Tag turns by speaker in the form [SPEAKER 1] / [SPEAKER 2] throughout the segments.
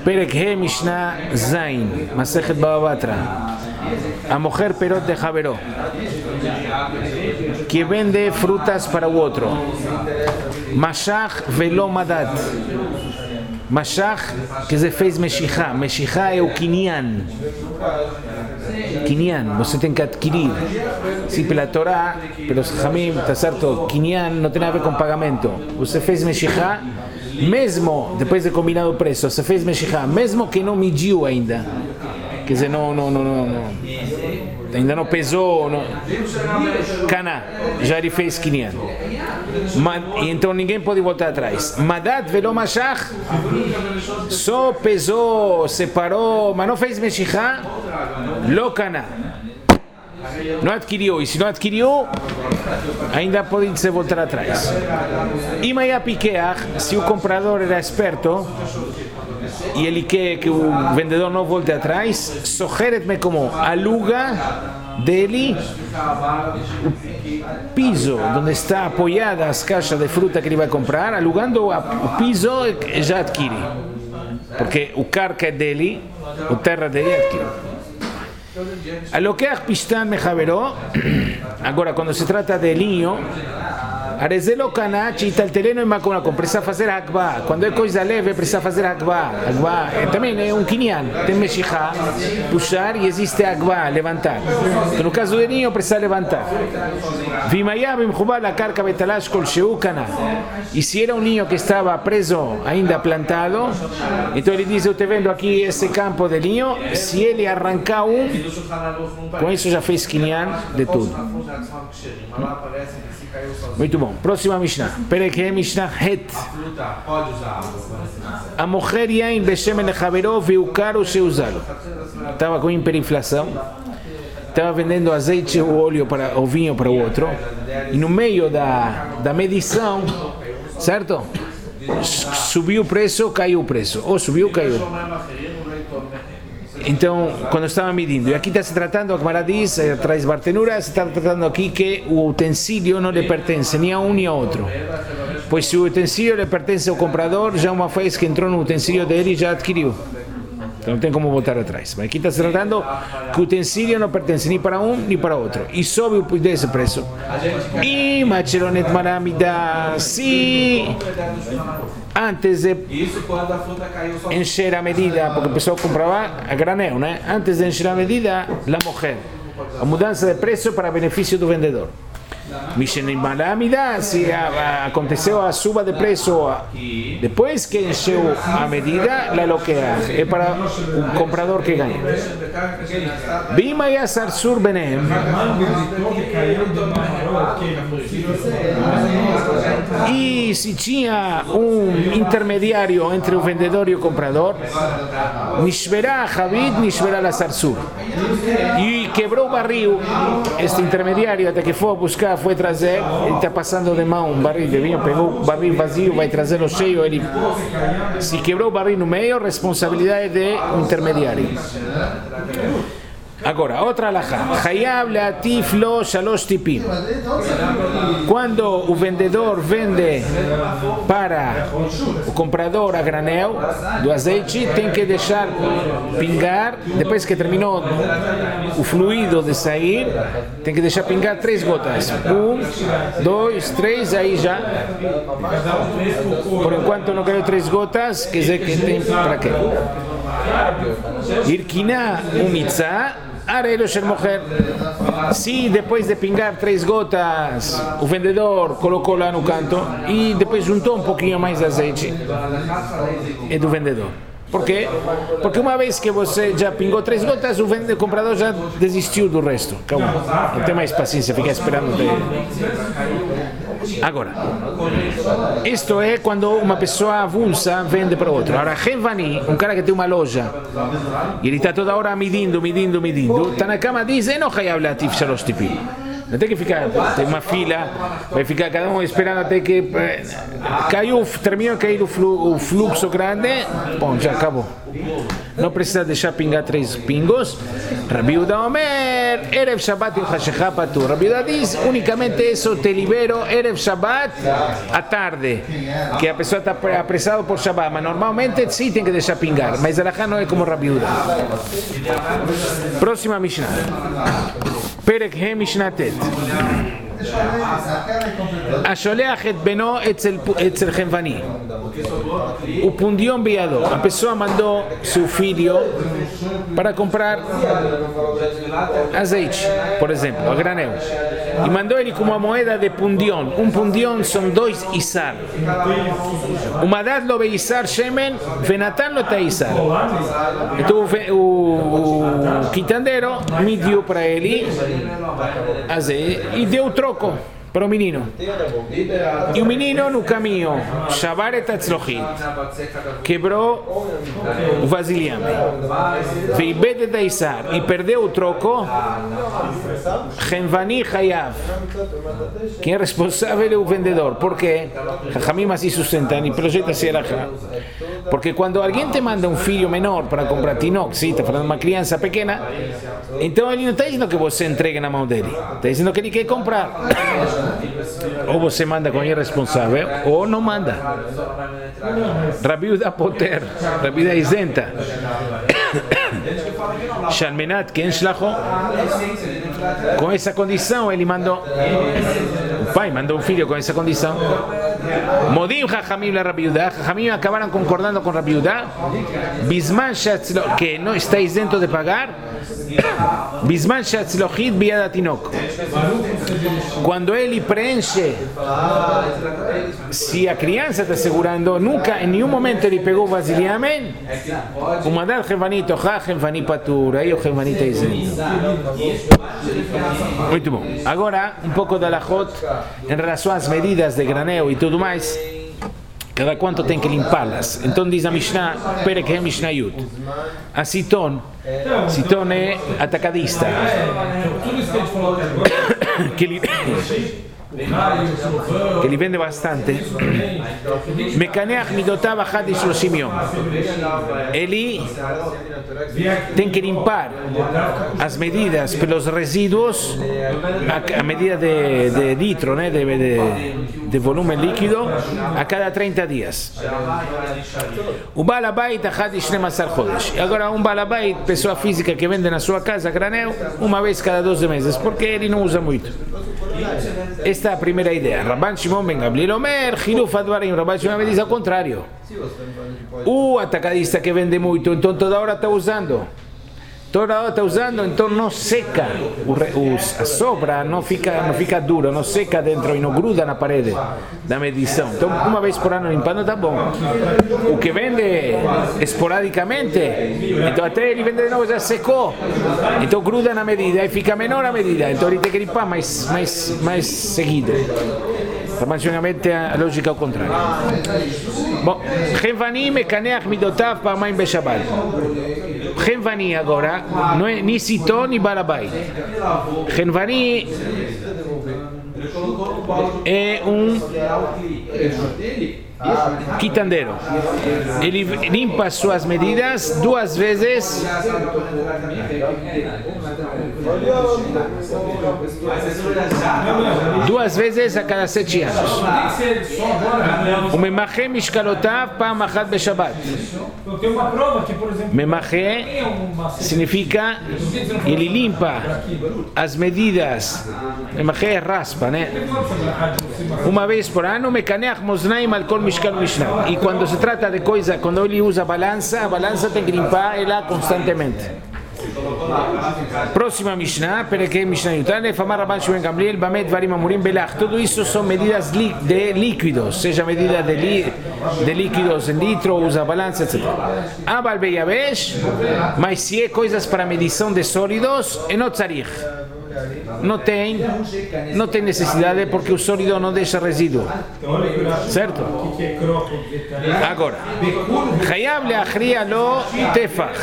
[SPEAKER 1] Perek He Mishnah Zain, Masechet Baba Batra. A mujer perot de Javeró, que vende frutas para o outro. Mashach velo madat. Mashach, que se fez meshihá. Meshihá é o kinyan. Kinyan, você tem que adquirir. Sim, pela Torá, pelos Hamim, está certo? Kinyan não tem nada a ver com pagamento. Você fez meshihá, mesmo depois de combinado o preço, você fez meshihá, mesmo que não mediu ainda. Quer dizer, ainda não pesou, Cana, já ele fez 500. Então ninguém pode voltar atrás. Madat velo mashach, só pesou, separou, mas não fez meshihá, lo Cana. Não adquiriu, e se não adquiriu, ainda pode se voltar atrás. E Maia Pikeach, se o comprador era esperto, e ele quer que o vendedor não volte atrás, Soheret-me como aluga dele o piso onde está apoiada as caixas de fruta que ele vai comprar, alugando o piso já adquire, porque o carca é dele, o terra dele adquire. Aloqueach pistan mejaveró. Agora, quando se trata de linho, Arezelo Kanachi, Talteleno e Macona, precisa fazer Akba. Quando é coisa leve, precisa fazer Akba. Akba também é um kinyan. Tem meshihá, puxar, e existe Akba, levantar. Então, no caso de linho, precisa levantar. Vimayab imchubal la carca betalash kol sheu kana. E se era um linho que estava preso, ainda plantado, então ele diz: eu te vendo aqui esse campo de linho. Se ele arrancar com isso já fez kinyan de tudo. Muito bom. Próxima Mishnah. Perek He Mishnah Het. A mulher yain beshemen lechaveró veukar o sheuzalo. Estava com hiperinflação. Estava vendendo azeite ou óleo para o vinho para o outro. E no meio da medição, certo? Subiu o preço, caiu o preço. Ou subiu, caiu. Então, quando estava medindo, e aqui está se tratando, a Gemara diz, atrás Bartenura, se está tratando aqui que o utensílio não lhe pertence nem a um nem a outro. Pois se o utensílio lhe pertence ao comprador, já uma vez que entrou no utensílio dele, já adquiriu. Então não tem como voltar atrás. Mas aqui está se tratando que o utensílio não pertence nem para um nem para outro. E sobe desse preço. E Macheronet Maramida, se antes de encher a medida, porque o pessoal comprava a granel, né? Antes de encher a medida, la mujer. A mudança de preço para benefício do vendedor. Se aconteceu a suba de preço depois que encheu a medida, la loquea é para o comprador que ganha. Bima e Sarsur Benem. E se tinha intermediário entre o vendedor e o comprador, Nishverá Javid, Nishverá la Sarsur. E quebrou o barril, este intermediário, até que foi buscar, foi trazer, ele está passando de mão um barril de vinho, pegou o barril vazio, vai trazê-lo cheio, ele se quebrou o barril no meio, responsabilidade do intermediário. Agora, outra alahá. Hayab leatif lo shalosh tipim. Quando o vendedor vende para o comprador a granel do azeite, tem que deixar pingar, depois que terminou o fluido de sair, tem que deixar pingar 3 gotas. 1, 2, 3, aí já. Por enquanto não caiu 3 gotas, quer dizer que tem para quê? Irkina umitzah. Arelo shel moher. Se depois de pingar 3 gotas o vendedor colocou lá no canto e depois juntou um pouquinho mais de azeite, é do vendedor. Por quê? Porque uma vez que você já pingou 3 gotas, o comprador já desistiu do resto. Calma, não tem mais paciência ficar esperando. Agora, isto é quando uma pessoa avulsa vende para outro. Agora, Renvani, um cara que tem uma loja, e ele está toda hora medindo, está na cama, diz, não hayab latif shalosh tipim. Não tem que ficar, tem uma fila, vai ficar cada um esperando até que termina de cair o fluxo grande, bom, já acabou. Não precisa deixar pingar 3 pingos. Rabi Uda Omer, Erev Shabbat il Hashechá Patur. Rabi Uda diz, unicamente isso te libero Erev Shabbat à tarde, que a pessoa está apressada por Shabbat, mas normalmente sim tem que deixar pingar, mas Alahá não é como Rabi Uda. Próxima Mishnah. Perek He Mishnah Tet. השולח את בנו אצל חנווני ופונדיון בידו. A pessoa mandou seu filho para comprar azeite, por exemplo, a granel, e mandou ele com uma moeda de pundion. Pundion são 2 isar. ומדד לו ביסר שמן ונתן לו את האיסר. Então o quitandeiro mediu para ele azeite e deu o troco para o menino. E o menino no caminho, Shabaret Atzlochit, quebrou o vasilhame, veibed Daisar, e perdeu o troco. Chenvani Hayav, quem é responsável é o vendedor. Por quê? Jajamim assim sustentam e projeta-se a porque quando alguém te manda um filho menor para comprar tinoc, sim, está falando de uma criança pequena, então ele não está dizendo que você entregue na mão dele, está dizendo que ele quer comprar. Ou você manda com ele responsável, ou não manda. Rabi Uda Poter, Rabi Uda isenta. Shalmenat Ken Shlacho, com essa condição ele mandou. O pai mandou um filho com essa condição. Modim Jajamim la Rabi Uda, Jajamim acabaram concordando com Rabi Uda, Bisman Shatzlo, que não está isento de pagar, Bisman Shatzlohit Biad Tinok. Quando ele preenche, se a criança está segurando, nunca, em nenhum momento ele pegou o vasilhame, o mandar Chenvani Tochá, Chenvani Patur, aí o Chenvani está isento. Muito bom. Agora, um pouco da Lachot em relação às medidas de granel e tudo mais. Cada quanto tem que limpá-las. Então diz a Mishnah, Perek He Mishnah Yud. A Siton é atacadista. Que ele vende bastante. Mekaneach midotav achad shloshim yom. Ele tem que limpar as medidas pelos resíduos, a medida de litro, né, de volume líquido, a cada 30 dias. O balabait achad 12 chodesh. Agora um balabait, pessoa física que vende na sua casa granel, uma vez cada 12 meses, porque ele não usa muito. Esta é a primeira ideia. Rabban Shimon ben Gamliel Omer, Chiluf Advarim. Rabban Shimon diz ao contrário. O atacadista que vende muito, então toda hora está usando. Toda hora está usando, então não seca. A sobra não fica dura, não seca dentro e não gruda na parede da medição. Então, uma vez por ano limpando está bom. O que vende esporadicamente, então até ele vende de novo, já secou. Então gruda na medida e fica menor a medida. Então ele tem que limpar mais seguido. Racionalmente a lógica é ao contrário. Bom, Chenvani mekaneach midotav parmaim beshabbat. Chenvani agora não é nem Siton nem Balabait. Chenvani é quitandeiro. Ele limpa suas medidas 2 vezes a cada 7 anos. O memachê mishkalotav pam achat beshabbat. Memachê significa ele limpa as medidas. Memachê é raspa, né? Uma vez por ano, mekaneach moznaim al kol mishkan mishnah. E quando se trata de coisa, quando ele usa a balança tem que limpar ela constantemente. Próxima Mishnah, Perek He Mishnah Yutane, Famar Rabban Shimon ben Gamliel, Bamed Varim Amurim Belach. Tudo isso são medidas de líquidos, seja medida de líquidos em litro, usa balança, etc. Abal Beyavesh, mas se é coisas para medição de sólidos, é não tzarich. não tem necessidade porque o sólido não deixa resíduo, certo? Agora, Hayav leachria lo tefach.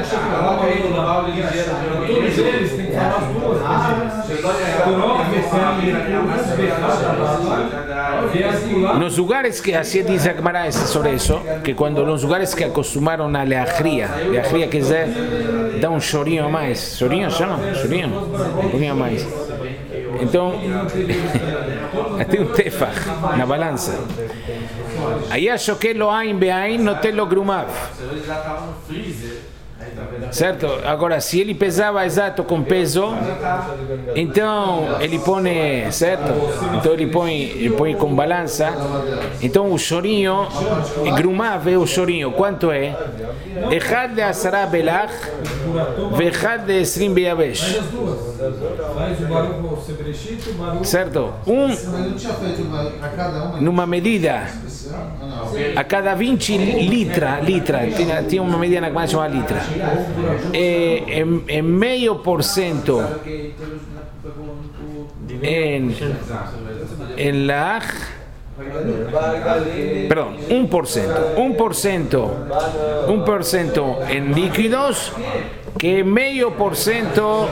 [SPEAKER 1] Nos lugares que, así dice Agmará sobre eso, que cuando los lugares que acostumbraron a leachria quer dizer, dá um chorinho a mais, chorinho chama? Chorinho? Um pouquinho a mais. Então, tem um tefach na balança. Aí achou que lo ain beain notelo grumav. Certo? Agora, se ele pesava exato com peso, então ele põe, certo? Então ele põe com balança. Então o chorinho, grumav é o chorinho. Quanto é? Echad de asara belach, vechad de esrim beyavesh. Certo? Numa medida, a cada 20 litra, tinha uma medida na que chamava litra. En medio por ciento en la perdón, 1% en líquidos, que medio por ciento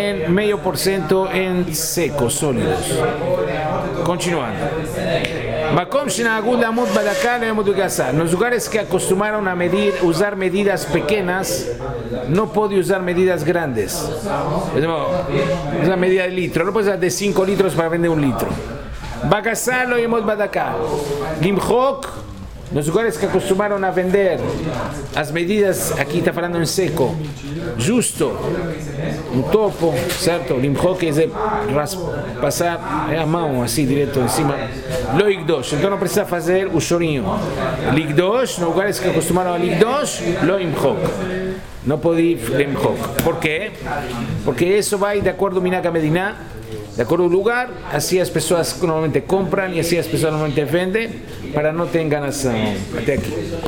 [SPEAKER 1] en secos, sólidos. Continuando. Nos lugares que acostumbraron a usar medidas pequeñas, no puede usar medidas grandes. Una medida de litro, no puede usar de 5 litros para vender 1 litro. Bagasalo y Modbadaká. Limhok, los lugares que acostumbraron a vender las medidas, aquí está hablando en seco, justo, un topo, certo? Limhok es de pasar a mão, así directo encima. Lo Igdosh, então não precisa fazer o chorinho. Ligdosh, nos lugares que acostumbraram a Ligdosh, lo Imhok. Não pode Limhok. ¿Por quê? Porque isso vai de acordo com Minaca Medina, de acordo com o lugar, assim as pessoas normalmente compram e assim as pessoas normalmente vendem, para não ter enganação. Até aqui.